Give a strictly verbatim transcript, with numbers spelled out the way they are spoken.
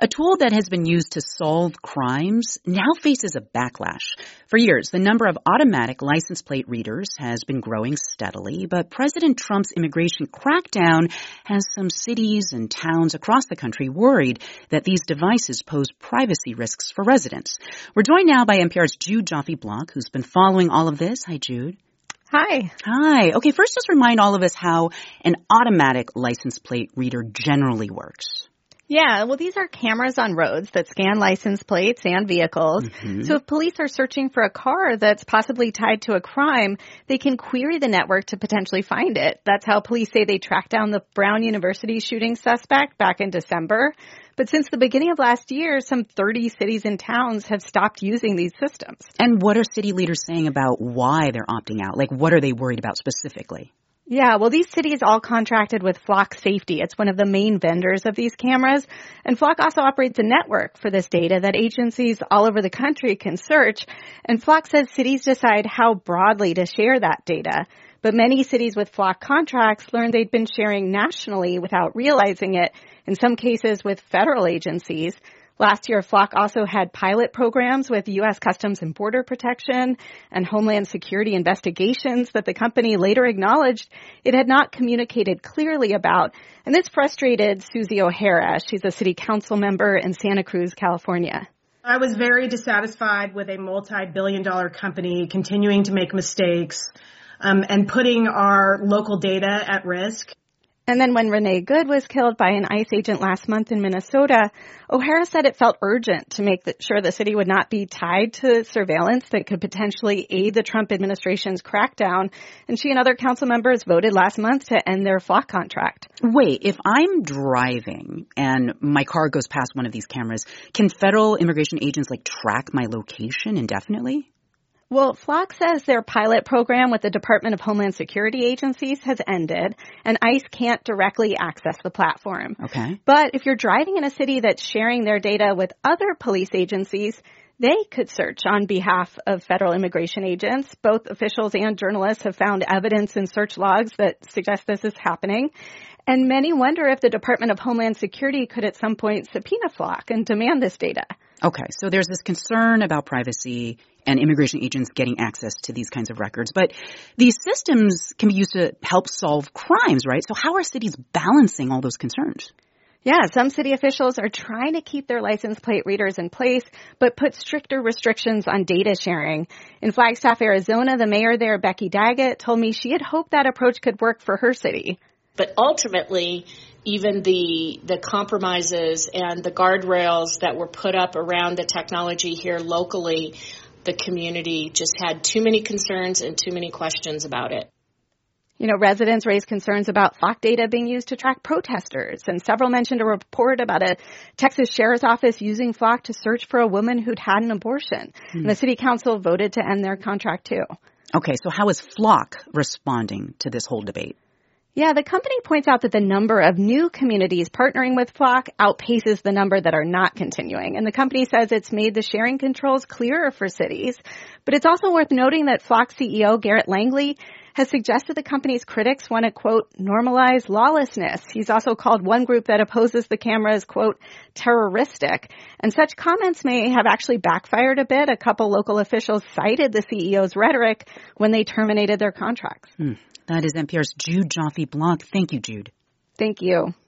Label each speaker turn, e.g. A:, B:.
A: A tool that has been used to solve crimes now faces a backlash. For years, the number of automatic license plate readers has been growing steadily, but President Trump's immigration crackdown has some cities and towns across the country worried that these devices pose privacy risks for residents. We're joined now by N P R's Jude Joffe-Block, who's been following all of this. Hi, Jude.
B: Hi.
A: Hi. Okay, first just remind all of us how an automatic license plate reader generally works.
B: Yeah, well, these are cameras on roads that scan license plates and vehicles. Mm-hmm. So if police are searching for a car that's possibly tied to a crime, they can query the network to potentially find it. That's how police say they tracked down the Brown University shooting suspect back in December. But since the beginning of last year, some thirty cities and towns have stopped using these systems.
A: And what are city leaders saying about why they're opting out? Like, what are they worried about specifically?
B: Yeah, well, these cities all contracted with Flock Safety. It's one of the main vendors of these cameras. And Flock also operates a network for this data that agencies all over the country can search. And Flock says cities decide how broadly to share that data. But many cities with Flock contracts learned they'd been sharing nationally without realizing it, in some cases with federal agencies. Last year, Flock also had pilot programs with U S Customs and Border Protection and Homeland Security investigations that the company later acknowledged it had not communicated clearly about. And this frustrated Susie O'Hara. She's a city council member in Santa Cruz, California.
C: I was very dissatisfied with a multi-billion dollar company continuing to make mistakes um, and putting our local data at risk.
B: And then when Renee Good was killed by an ICE agent last month in Minnesota, O'Hara said it felt urgent to make sure the city would not be tied to surveillance that could potentially aid the Trump administration's crackdown. And she and other council members voted last month to end their Flock contract.
A: Wait, if I'm driving and my car goes past one of these cameras, can federal immigration agents like track my location indefinitely?
B: Well, Flock says their pilot program with the Department of Homeland Security agencies has ended, and ICE can't directly access the platform.
A: Okay.
B: But if you're driving in a city that's sharing their data with other police agencies, they could search on behalf of federal immigration agents. Both officials and journalists have found evidence in search logs that suggest this is happening. And many wonder if the Department of Homeland Security could at some point subpoena Flock and demand this data.
A: Okay, so there's this concern about privacy and immigration agents getting access to these kinds of records. But these systems can be used to help solve crimes, right? So how are cities balancing all those concerns?
B: Yeah, some city officials are trying to keep their license plate readers in place, but put stricter restrictions on data sharing. In Flagstaff, Arizona, the mayor there, Becky Daggett, told me she had hoped that approach could work for her city.
D: But ultimately, even the the compromises and the guardrails that were put up around the technology here locally, the community just had too many concerns and too many questions about it.
B: You know, residents raised concerns about Flock data being used to track protesters, and several mentioned a report about a Texas sheriff's office using Flock to search for a woman who'd had an abortion. Mm. And the city council voted to end their contract, too.
A: Okay, so how is Flock responding to this whole debate?
B: Yeah, the company points out that the number of new communities partnering with Flock outpaces the number that are not continuing. And the company says it's made the sharing controls clearer for cities. But it's also worth noting that Flock C E O Garrett Langley has suggested the company's critics want to, quote, normalize lawlessness. He's also called one group that opposes the cameras, quote, terroristic. And such comments may have actually backfired a bit. A couple local officials cited the C E O's rhetoric when they terminated their contracts.
A: Hmm. That is N P R's Jude Joffe-Block. Thank you, Jude.
B: Thank you.